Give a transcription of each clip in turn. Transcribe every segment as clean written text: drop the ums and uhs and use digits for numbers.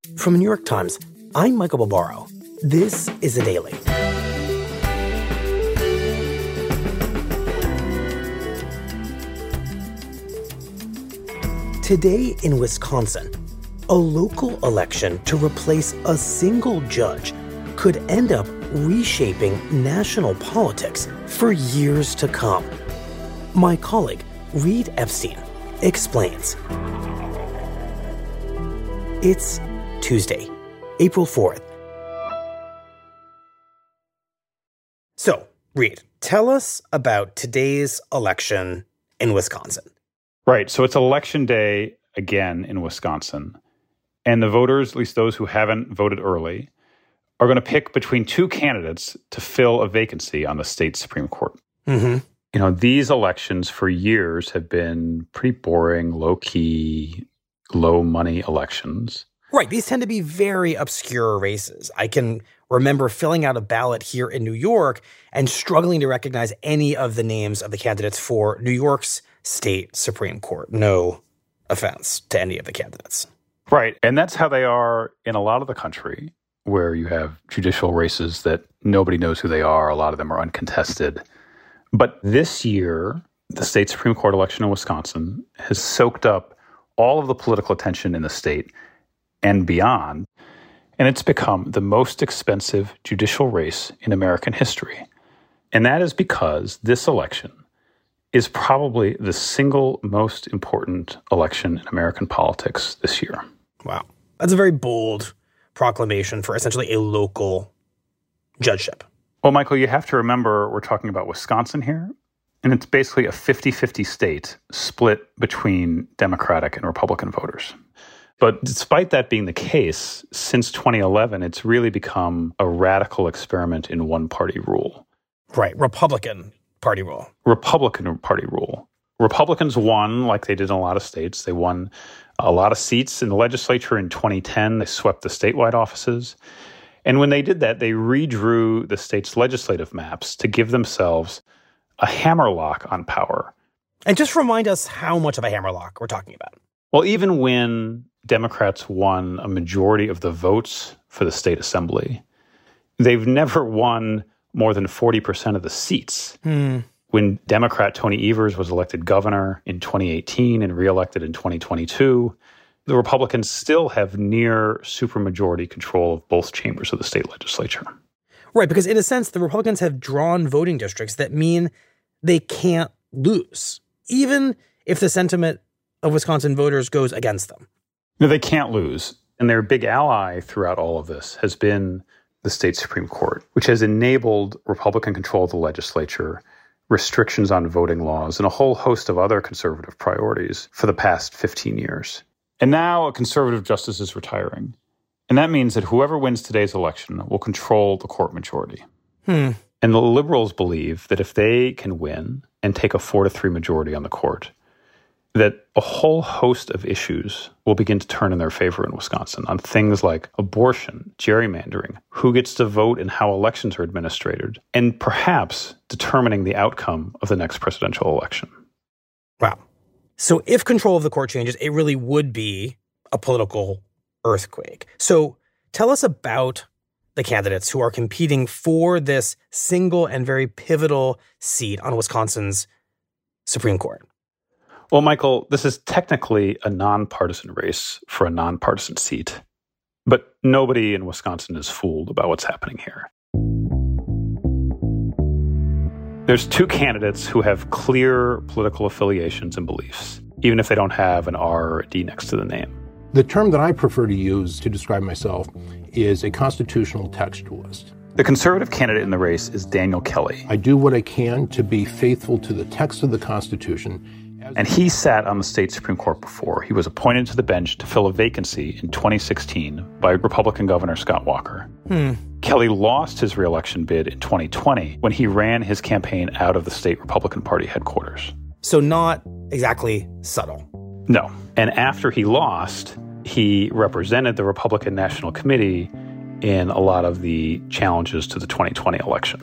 From the New York Times, I'm Michael Barbaro. This is The Daily. Today in Wisconsin, a local election to replace a single judge could end up reshaping national politics for years to come. My colleague, Reed Epstein, explains. It's Tuesday, April 4th. So, Reed, tell us about today's election in Wisconsin. Right. So it's election day again in Wisconsin. And the voters, at least those who haven't voted early, are going to pick between two candidates to fill a vacancy on the state Supreme Court. Mm-hmm. You know, these elections for years have been pretty boring, low-key, low-money elections. Right. These tend to be very obscure races. I can remember filling out a ballot here in New York and struggling to recognize any of the names of the candidates for New York's state Supreme Court. No offense to any of the candidates. Right. And that's how they are in a lot of the country, where you have judicial races that nobody knows who they are. A lot of them are uncontested. But this year, the state Supreme Court election in Wisconsin has soaked up all of the political attention in the state and beyond. And it's become the most expensive judicial race in American history. And that is because this election is probably the single most important election in American politics this year. Wow. That's a very bold proclamation for essentially a local judgeship. Well, Michael, you have to remember we're talking about Wisconsin here, and it's basically a 50-50 state split between Democratic and Republican voters. But despite that being the case, since 2011, it's really become a radical experiment in one-party rule. Right, Republican Party rule. Republican Party rule. Republicans won, like they did in a lot of states. They won a lot of seats in the legislature in 2010. They swept the statewide offices. And when they did that, they redrew the state's legislative maps to give themselves a hammerlock on power. And just remind us how much of a hammerlock we're talking about. Well, even when Democrats won a majority of the votes for the state assembly, they've never won more than 40% of the seats. When Democrat Tony Evers was elected governor in 2018 and reelected in 2022, the Republicans still have near supermajority control of both chambers of the state legislature. Right, because in a sense, the Republicans have drawn voting districts that mean they can't lose, even if the sentiment of Wisconsin voters goes against them. No, they can't lose. And their big ally throughout all of this has been the state Supreme Court, which has enabled Republican control of the legislature, restrictions on voting laws, and a whole host of other conservative priorities for the past 15 years. And now a conservative justice is retiring. And that means that whoever wins today's election will control the court majority. And the liberals believe that if they can win and take a 4-3 majority on the court, that a whole host of issues will begin to turn in their favor in Wisconsin on things like abortion, gerrymandering, who gets to vote and how elections are administered, and perhaps determining the outcome of the next presidential election. Wow. So if control of the court changes, it really would be a political earthquake. So tell us about the candidates who are competing for this single and very pivotal seat on Wisconsin's Supreme Court. Well, Michael, this is technically a nonpartisan race for a nonpartisan seat, but nobody in Wisconsin is fooled about what's happening here. There's two candidates who have clear political affiliations and beliefs, even if they don't have an R or a D next to the name. The term that I prefer to use to describe myself is a constitutional textualist. The conservative candidate in the race is Daniel Kelly. I do what I can to be faithful to the text of the Constitution. And he sat on the state Supreme Court before. He was appointed to the bench to fill a vacancy in 2016 by Republican Governor Scott Walker. Kelly lost his reelection bid in 2020 when he ran his campaign out of the state Republican Party headquarters. So not exactly subtle. No. And after he lost, he represented the Republican National Committee in a lot of the challenges to the 2020 election.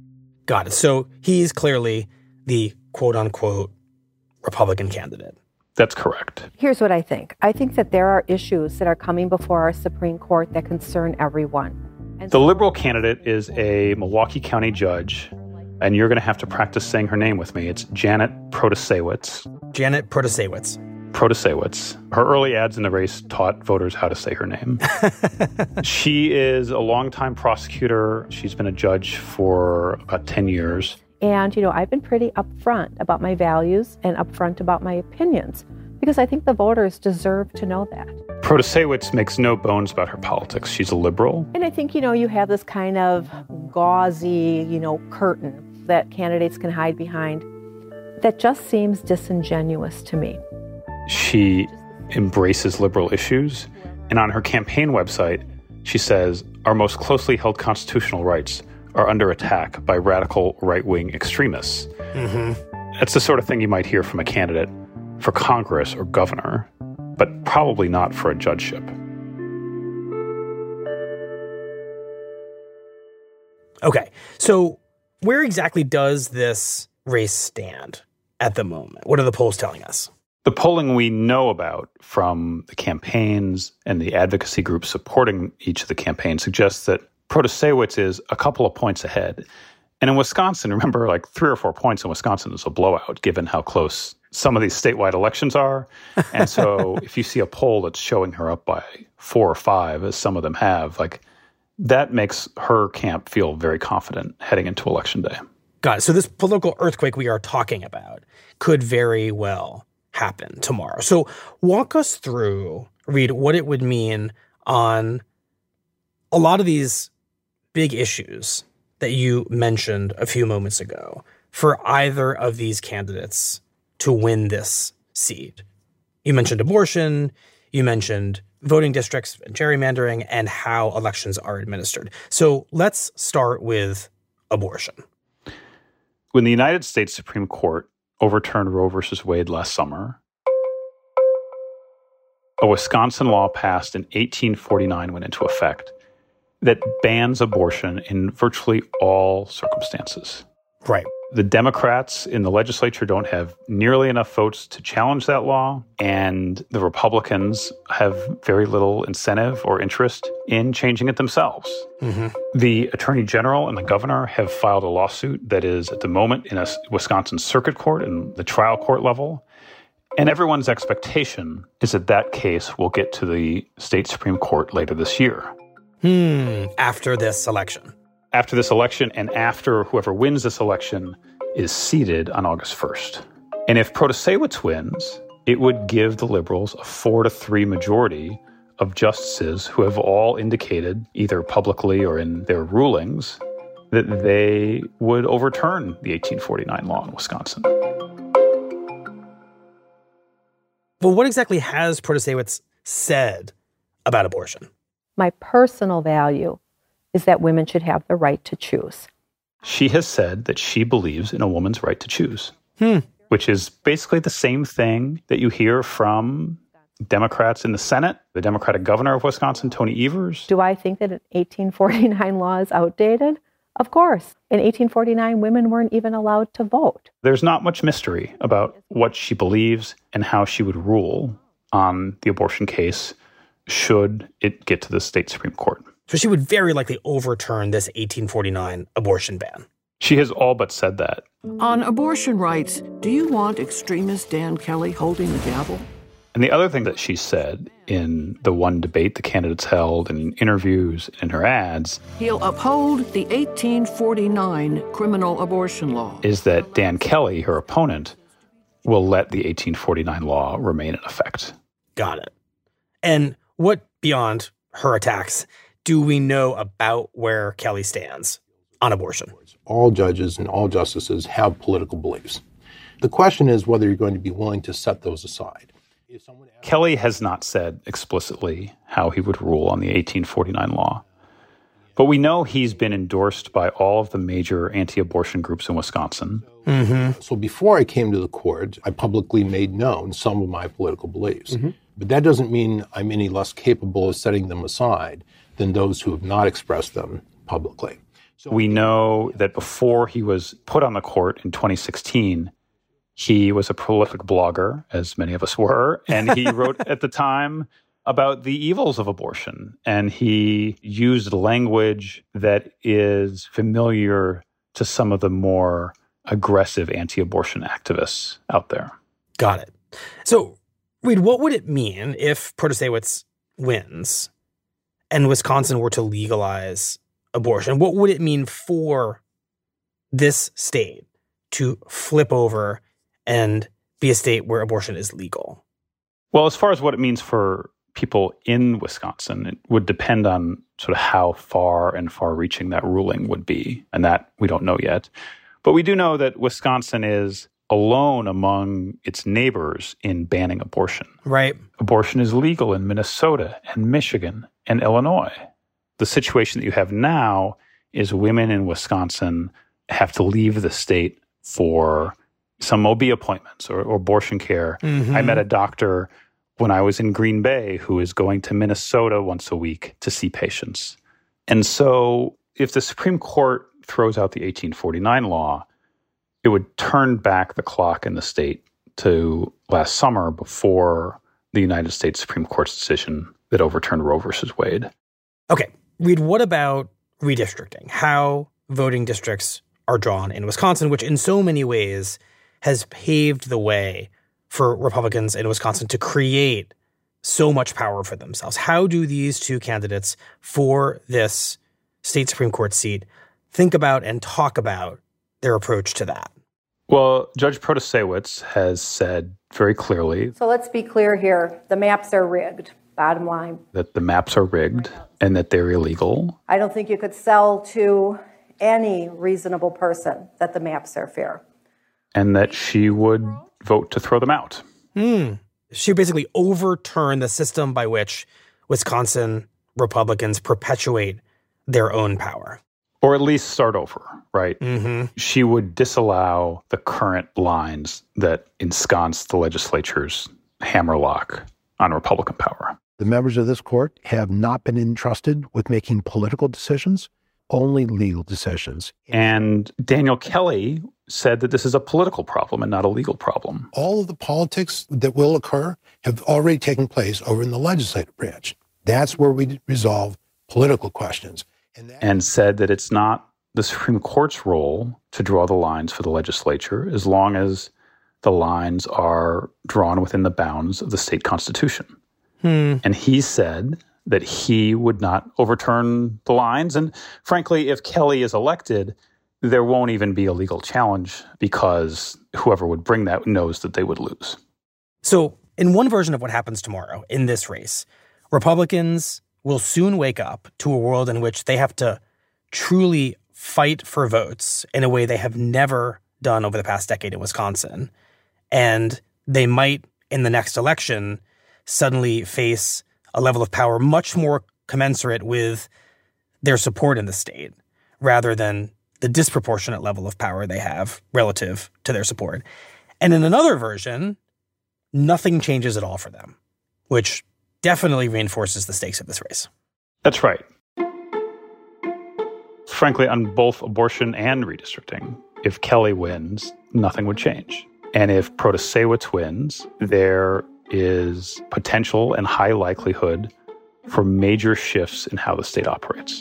Got it. So he's clearly the quote-unquote Republican candidate. That's correct. Here's what I think. I think that there are issues that are coming before our Supreme Court that concern everyone. The Liberal candidate is a Milwaukee County judge, and you're going to have to practice saying her name with me. It's Janet Protasiewicz. Janet Protasiewicz. Protasiewicz. Her early ads in the race taught voters how to say her name. She is a longtime prosecutor. She's been a judge for about 10 years. And, I've been pretty upfront about my values and upfront about my opinions because I think the voters deserve to know that. Protasiewicz makes no bones about her politics. She's a liberal. And I think, you have this kind of gauzy, curtain that candidates can hide behind that just seems disingenuous to me. She embraces liberal issues. And on her campaign website, she says, our most closely held constitutional rights are under attack by radical right-wing extremists. That's the sort of thing you might hear from a candidate for Congress or governor, but probably not for a judgeship. Okay, so where exactly does this race stand at the moment? What are the polls telling us? The polling we know about from the campaigns and the advocacy groups supporting each of the campaigns suggests that Protasiewicz is a couple of points ahead. And in Wisconsin, remember, 3 or 4 points in Wisconsin is a blowout, given how close some of these statewide elections are. And so if you see a poll that's showing her up by 4 or 5, as some of them have, that makes her camp feel very confident heading into Election Day. Got it. So this political earthquake we are talking about could very well happen tomorrow. So walk us through, Reed, what it would mean on a lot of these big issues that you mentioned a few moments ago for either of these candidates to win this seat. You mentioned abortion, you mentioned voting districts and gerrymandering, and how elections are administered. So let's start with abortion. When the United States Supreme Court overturned Roe v. Wade last summer, a Wisconsin law passed in 1849 went into effect that bans abortion in virtually all circumstances. Right. The Democrats in the legislature don't have nearly enough votes to challenge that law, and the Republicans have very little incentive or interest in changing it themselves. The Attorney General and the governor have filed a lawsuit that is at the moment in a Wisconsin circuit court and the trial court level. And everyone's expectation is that that case will get to the state Supreme Court later this year. After this election. After this election and after whoever wins this election is seated on August 1st. And if Protasiewicz wins, it would give the liberals a 4-3 majority of justices who have all indicated, either publicly or in their rulings, that they would overturn the 1849 law in Wisconsin. Well, what exactly has Protasiewicz said about abortion? My personal value is that women should have the right to choose. She has said that she believes in a woman's right to choose, which is basically the same thing that you hear from Democrats in the Senate, the Democratic governor of Wisconsin, Tony Evers. Do I think that an 1849 law is outdated? Of course. In 1849, women weren't even allowed to vote. There's not much mystery about what she believes and how she would rule on the abortion case should it get to the state Supreme Court. So she would very likely overturn this 1849 abortion ban. She has all but said that. On abortion rights, do you want extremist Dan Kelly holding the gavel? And the other thing that she said in the one debate the candidates held, in interviews, in her ads, he'll uphold the 1849 criminal abortion law, is that Dan Kelly, her opponent, will let the 1849 law remain in effect. Got it. And what, beyond her attacks, do we know about where Kelly stands on abortion? All judges and all justices have political beliefs. The question is whether you're going to be willing to set those aside. Kelly has not said explicitly how he would rule on the 1849 law. But we know he's been endorsed by all of the major anti-abortion groups in Wisconsin. So before I came to the court, I publicly made known some of my political beliefs. But that doesn't mean I'm any less capable of setting them aside than those who have not expressed them publicly. We know that before he was put on the court in 2016, He was a prolific blogger, as many of us were, and he wrote at the time about the evils of abortion. And he used language that is familiar to some of the more aggressive anti-abortion activists out there. Got it. So, Reed, what would it mean if Protasiewicz wins and Wisconsin were to legalize abortion? What would it mean for this state to flip over and be a state where abortion is legal? Well, as far as what it means for people in Wisconsin, it would depend on sort of how far and far-reaching that ruling would be, and that we don't know yet. But we do know that Wisconsin is alone among its neighbors in banning abortion. Right. Abortion is legal in Minnesota and Michigan and Illinois. The situation that you have now is women in Wisconsin have to leave the state for some OB appointments or abortion care. Mm-hmm. I met a doctor when I was in Green Bay who is going to Minnesota once a week to see patients. And so if the Supreme Court throws out the 1849 law, it would turn back the clock in the state to last summer before the United States Supreme Court's decision that overturned Roe versus Wade. Okay, Reed, what about redistricting? How voting districts are drawn in Wisconsin, which in so many ways has paved the way for Republicans in Wisconsin to create so much power for themselves. How do these two candidates for this state Supreme Court seat think about and talk about their approach to that? Well, Judge Protasiewicz has said very clearly. So let's be clear here. The maps are rigged, bottom line. That the maps are rigged and that they're illegal. I don't think you could sell to any reasonable person that the maps are fair. And that she would vote to throw them out. She basically overturned the system by which Wisconsin Republicans perpetuate their own power. Or at least start over, right? Mm-hmm. She would disallow the current lines that ensconce the legislature's hammerlock on Republican power. The members of this court have not been entrusted with making political decisions, only legal decisions. And Daniel Kelly said that this is a political problem and not a legal problem. All of the politics that will occur have already taken place over in the legislative branch. That's where we resolve political questions. And said that it's not the Supreme Court's role to draw the lines for the legislature as long as the lines are drawn within the bounds of the state constitution. And he said that he would not overturn the lines. And frankly, if Kelly is elected, there won't even be a legal challenge because whoever would bring that knows that they would lose. So in one version of what happens tomorrow in this race, Republicans will soon wake up to a world in which they have to truly fight for votes in a way they have never done over the past decade in Wisconsin. And they might, in the next election, suddenly face a level of power much more commensurate with their support in the state, rather than the disproportionate level of power they have relative to their support. And in another version, nothing changes at all for them, which definitely reinforces the stakes of this race. That's right. Frankly, on both abortion and redistricting, if Kelly wins, nothing would change. And if Protasiewicz wins, there is potential and high likelihood for major shifts in how the state operates.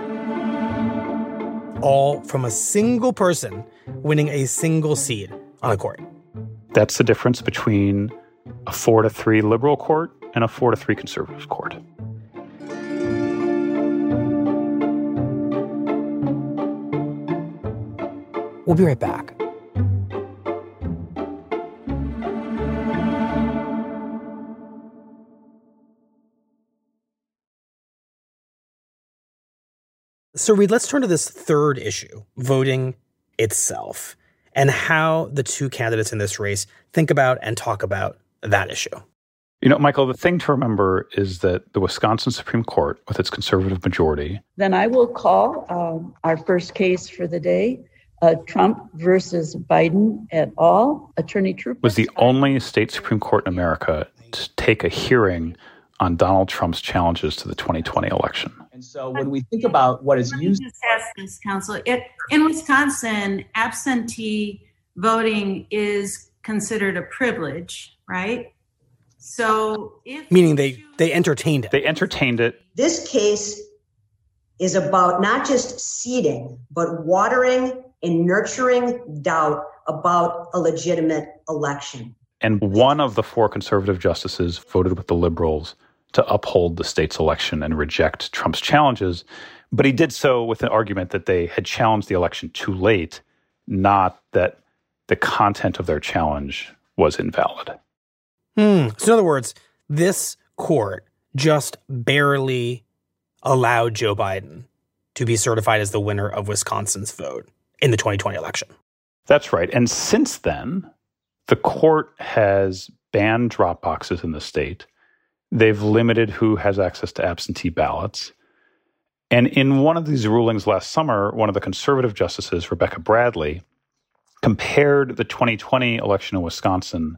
All from a single person winning a single seat on a court. That's the difference between a 4-3 liberal court and a 4-3 conservative court. We'll be right back. So, Reed, let's turn to this third issue, voting itself, and how the two candidates in this race think about and talk about that issue. You know, Michael, the thing to remember is that the Wisconsin Supreme Court, with its conservative majority... Then I will call our first case for the day, Trump versus Biden et al. Attorney Troopers... was the only state Supreme Court in America to take a hearing on Donald Trump's challenges to the 2020 election. And so when we think about what is used... Just ask this, counsel. In Wisconsin, absentee voting is considered a privilege, right? So meaning they entertained it. They entertained it. This case is about not just seeding, but watering and nurturing doubt about a legitimate election. And one of the 4 conservative justices voted with the liberals to uphold the state's election and reject Trump's challenges. But he did so with an argument that they had challenged the election too late, not that the content of their challenge was invalid. So in other words, this court just barely allowed Joe Biden to be certified as the winner of Wisconsin's vote in the 2020 election. That's right. And since then, the court has banned drop boxes in the state. They've limited who has access to absentee ballots. And in one of these rulings last summer, one of the conservative justices, Rebecca Bradley, compared the 2020 election in Wisconsin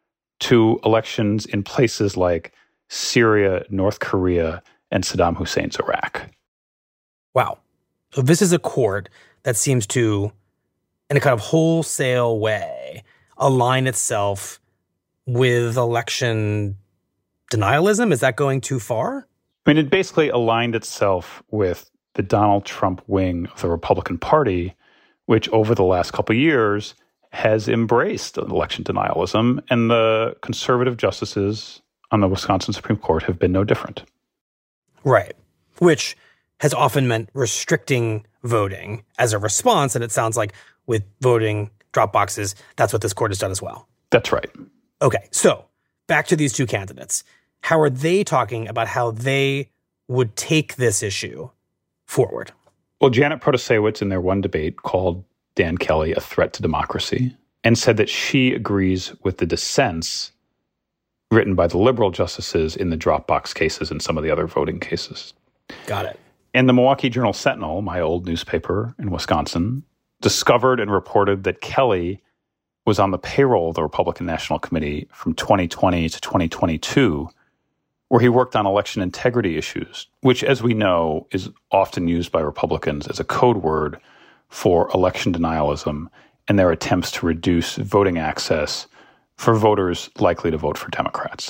to elections in places like Syria, North Korea, and Saddam Hussein's Iraq. Wow. So this is a court that seems to, in a kind of wholesale way, align itself with election denialism. Is that going too far? I mean, it basically aligned itself with the Donald Trump wing of the Republican Party, which over the last couple of years has embraced election denialism, and the conservative justices on the Wisconsin Supreme Court have been no different. Right. Which has often meant restricting voting as a response, and it sounds like with voting drop boxes, that's what this court has done as well. That's right. Okay, so back to these 2 candidates. How are they talking about how they would take this issue forward? Well, Janet Protasiewicz in their one debate called Dan Kelly a threat to democracy and said that she agrees with the dissents written by the liberal justices in the Dropbox cases and some of the other voting cases. Got it. And the Milwaukee Journal-Sentinel, my old newspaper in Wisconsin, discovered and reported that Kelly was on the payroll of the Republican National Committee from 2020 to 2022, where he worked on election integrity issues, which, as we know, is often used by Republicans as a code word for election denialism and their attempts to reduce voting access for voters likely to vote for Democrats.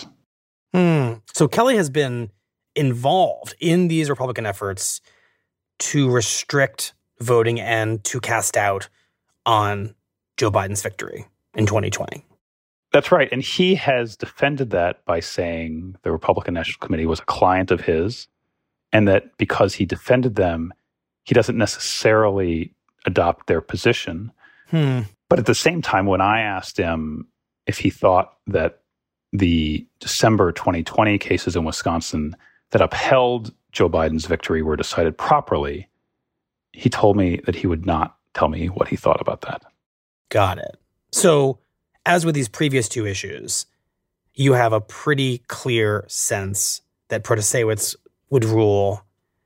So Kelly has been involved in these Republican efforts to restrict voting and to cast doubt on Joe Biden's victory in 2020. That's right. And he has defended that by saying the Republican National Committee was a client of his, and that because he defended them, he doesn't necessarily adopt their position. But at the same time, when I asked him if he thought that the December 2020 cases in Wisconsin that upheld Joe Biden's victory were decided properly, he told me that he would not tell me what he thought about that. Got it. So, as with these previous 2 issues, you have a pretty clear sense that Protasiewicz would rule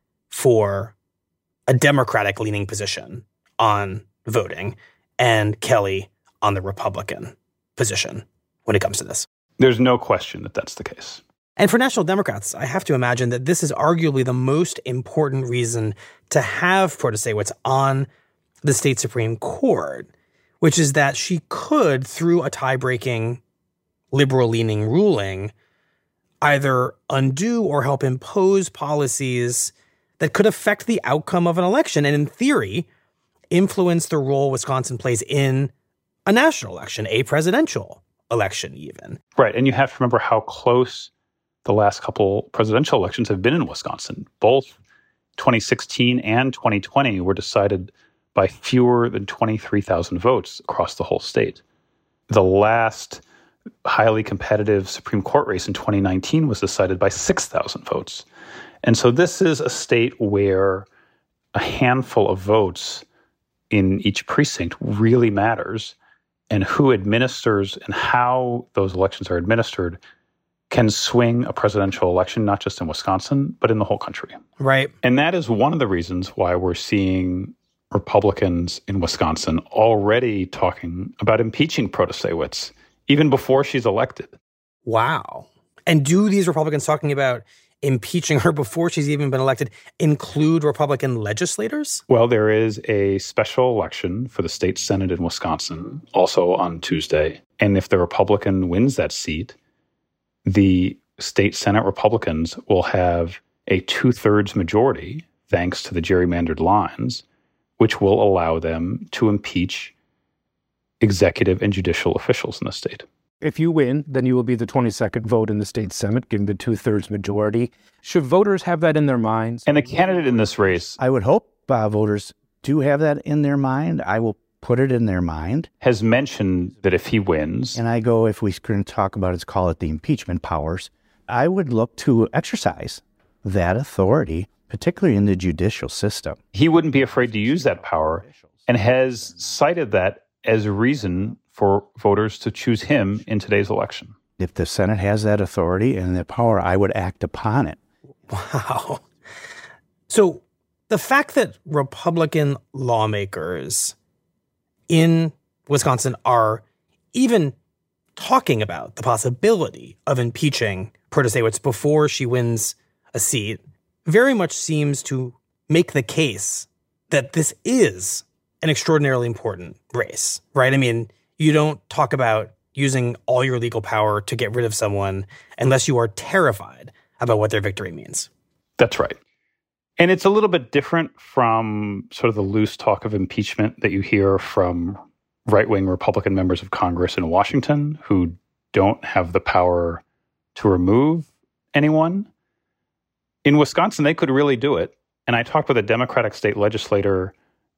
for a Democratic-leaning position on voting and Kelly on the Republican position when it comes to this. There's no question that that's the case. And for National Democrats, I have to imagine that this is arguably the most important reason to have Protasiewicz on the state Supreme Court, which is that she could, through a tie-breaking, liberal-leaning ruling, either undo or help impose policies that could affect the outcome of an election and, in theory, influence the role Wisconsin plays in a national election, a presidential election even. Right, and you have to remember how close the last couple presidential elections have been in Wisconsin. Both 2016 and 2020 were decided by fewer than 23,000 votes across the whole state. The last highly competitive Supreme Court race in 2019 was decided by 6,000 votes. And so this is a state where a handful of votes in each precinct really matters, and who administers and how those elections are administered can swing a presidential election, not just in Wisconsin, but in the whole country. Right. And that is one of the reasons why we're seeing Republicans in Wisconsin already talking about impeaching Protasiewicz, even before she's elected. Wow. And do these Republicans talking about impeaching her before she's even been elected include Republican legislators? Well, there is a special election for the state Senate in Wisconsin, also on Tuesday. And if the Republican wins that seat, the state Senate Republicans will have a 2/3 majority, thanks to the gerrymandered lines, which will allow them to impeach executive and judicial officials in the state. If you win, then you will be the 22nd vote in the state Senate, given the 2/3 majority. Should voters have that in their minds? And the candidate in this race, I would hope voters do have that in their mind. I will put it in their mind. Has mentioned that if he wins, and I go, if we can talk about it, call it the impeachment powers, I would look to exercise that authority, particularly in the judicial system. He wouldn't be afraid to use that power and has cited that as a reason for voters to choose him in today's election. If the Senate has that authority and that power, I would act upon it. Wow. So the fact that Republican lawmakers in Wisconsin are even talking about the possibility of impeaching Protasiewicz before she wins a seat very much seems to make the case that this is an extraordinarily important race, right? I mean, you don't talk about using all your legal power to get rid of someone unless you are terrified about what their victory means. That's right. And it's a little bit different from sort of the loose talk of impeachment that you hear from right-wing Republican members of Congress in Washington who don't have the power to remove anyone. In Wisconsin, they could really do it. And I talked with a Democratic state legislator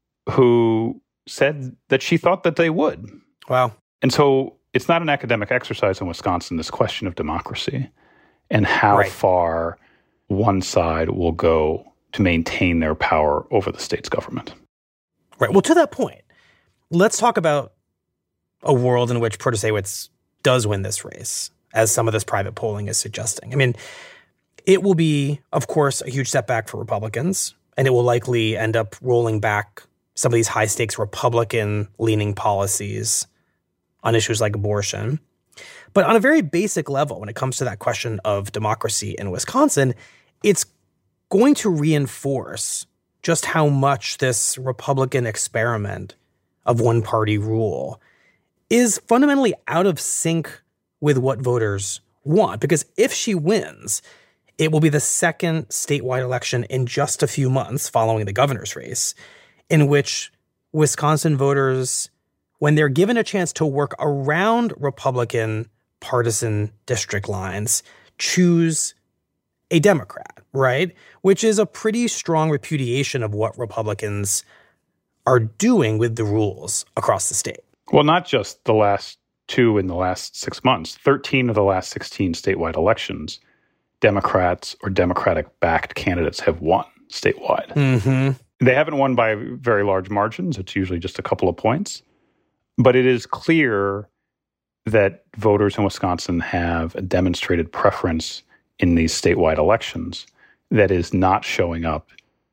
who said that she thought that they would. Wow. And so it's not an academic exercise in Wisconsin, this question of democracy and how far one side will go to maintain their power over the state's government. Right. Well, to that point, let's talk about a world in which Protasiewicz does win this race, as some of this private polling is suggesting. I mean, it will be, of course, a huge setback for Republicans, and it will likely end up rolling back some of these high-stakes Republican-leaning policies on issues like abortion. But on a very basic level, when it comes to that question of democracy in Wisconsin, it's going to reinforce just how much this Republican experiment of one-party rule is fundamentally out of sync with what voters want. Because if she wins, it will be the second statewide election in just a few months following the governor's race in which Wisconsin voters, when they're given a chance to work around Republican partisan district lines, choose a Democrat, right? Which is a pretty strong repudiation of what Republicans are doing with the rules across the state. Well, not just the last two in the last 6 months. 13 of the last 16 statewide elections, Democrats or Democratic-backed candidates have won statewide. Mm-hmm. They haven't won by very large margins. It's usually just a couple of points. But it is clear that voters in Wisconsin have a demonstrated preference in these statewide elections that is not showing up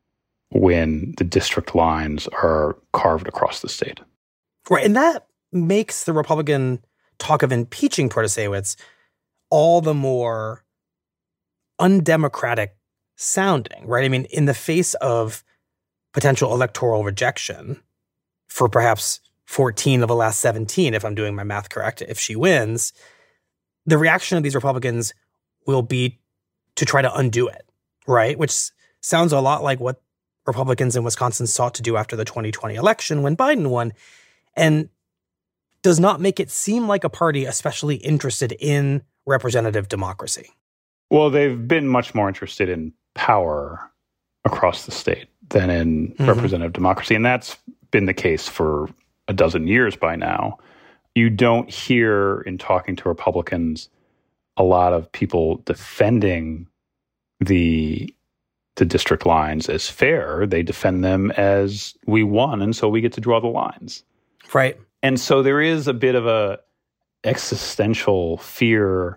when the district lines are carved across the state. Right, and that makes the Republican talk of impeaching Protasiewicz all the more undemocratic sounding, right? I mean, in the face of potential electoral rejection for perhaps 14 of the last 17, if I'm doing my math correct, if she wins, the reaction of these Republicans will be to try to undo it, right? Which sounds a lot like what Republicans in Wisconsin sought to do after the 2020 election when Biden won, and does not make it seem like a party especially interested in representative democracy. Well, they've been much more interested in power across the state than in representative democracy. And that's been the case for a dozen years by now. You don't hear in talking to Republicans a lot of people defending the district lines as fair. They defend them as we won, and so we get to draw the lines. Right. And so there is a bit of a existential fear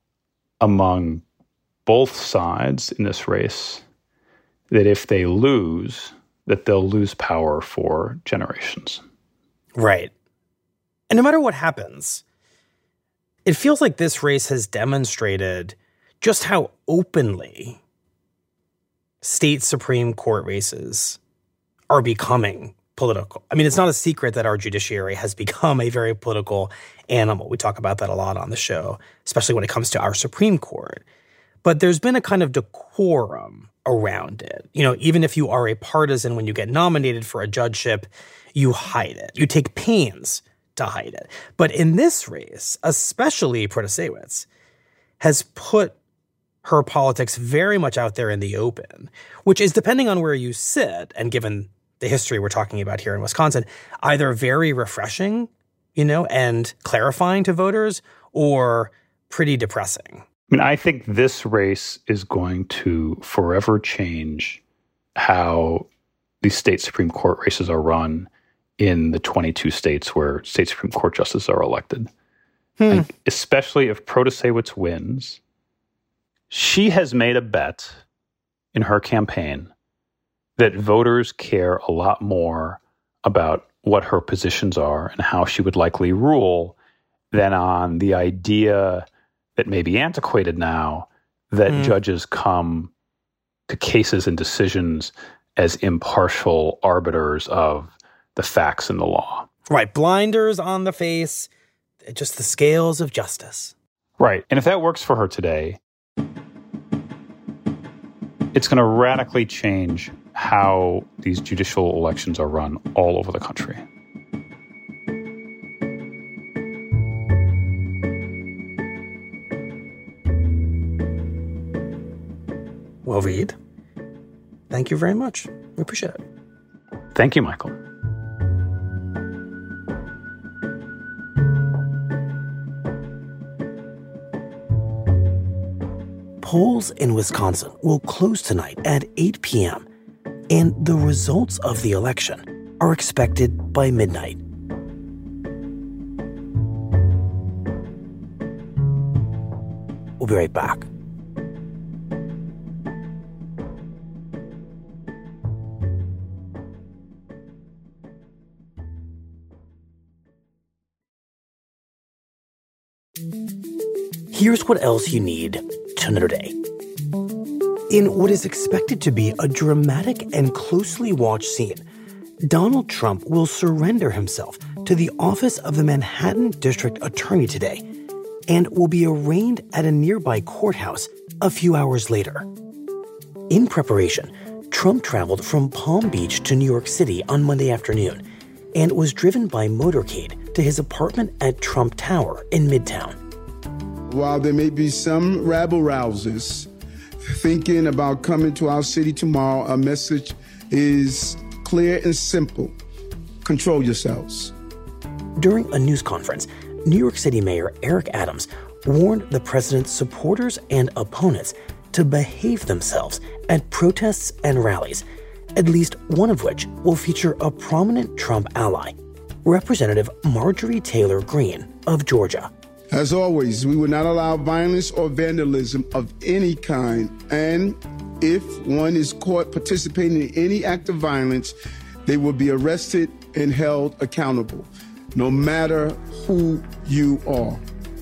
among both sides in this race that if they lose, that they'll lose power for generations. Right. And no matter what happens, it feels like this race has demonstrated just how openly state Supreme Court races are becoming political. I mean, it's not a secret that our judiciary has become a very political animal. We talk about that a lot on the show, especially when it comes to our Supreme Court. But there's been a kind of decorum around it. You know, even if you are a partisan, when you get nominated for a judgeship, you hide it. You take pains to hide it. But in this race, especially Protasewicz has put her politics very much out there in the open, which is, depending on where you sit, and given the history we're talking about here in Wisconsin, either very refreshing, you know, and clarifying to voters, or pretty depressing. I mean, I think this race is going to forever change how these state Supreme Court races are run in the 22 states where state Supreme Court justices are elected. Like, especially if Protasewicz wins, she has made a bet in her campaign that voters care a lot more about what her positions are and how she would likely rule than on the idea that may be antiquated now that judges come to cases and decisions as impartial arbiters of the facts and the law. Right. Blinders on the face, just the scales of justice. Right. And if that works for her today, it's going to radically change how these judicial elections are run all over the country. Well, Reed, thank you very much. We appreciate it. Thank you, Michael. Polls in Wisconsin will close tonight at 8 p.m., and the results of the election are expected by midnight. We'll be right back. Here's what else you need to know today. In what is expected to be a dramatic and closely watched scene, Donald Trump will surrender himself to the office of the Manhattan District Attorney today and will be arraigned at a nearby courthouse a few hours later. In preparation, Trump traveled from Palm Beach to New York City on Monday afternoon and was driven by motorcade to his apartment at Trump Tower in Midtown. While there may be some rabble-rousers thinking about coming to our city tomorrow, our message is clear and simple. Control yourselves. During a news conference, New York City Mayor Eric Adams warned the president's supporters and opponents to behave themselves at protests and rallies, at least one of which will feature a prominent Trump ally, Representative Marjorie Taylor Greene of Georgia. As always, we will not allow violence or vandalism of any kind. And if one is caught participating in any act of violence, they will be arrested and held accountable, no matter who you are.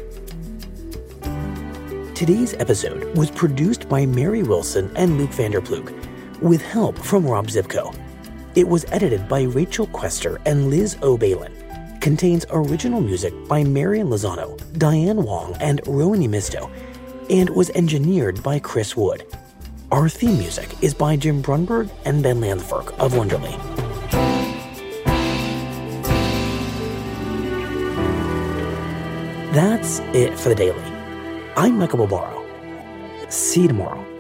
Today's episode was produced by Mary Wilson and Luke Vanderploeg, with help from Rob Zipko. It was edited by Rachel Quester and Liz O'Balin. Contains original music by Marian Lozano, Diane Wong, and Rowan Misto, and was engineered by Chris Wood. Our theme music is by Jim Brunberg and Ben Landfirk of Wonderly. That's it for the Daily. I'm Michael Barbaro. See you tomorrow.